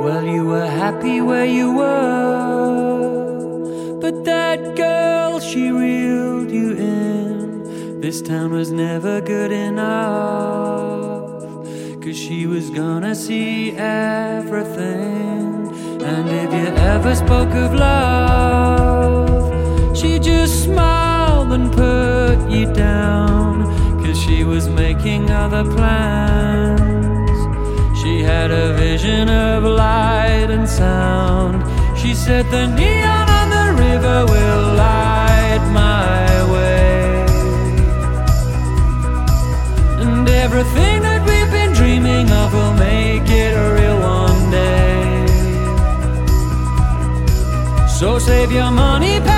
Well, you were happy where you were, but that girl, she reeled you in. This town was never good enough, 'cause she was gonna see everything. And if you ever spoke of love, she just smiled and put you down, 'cause she was making other plans. She had a vision of light and sound. She said the neon on the river will light my way, and everything that we've been dreaming of will make it real one day. So save your money,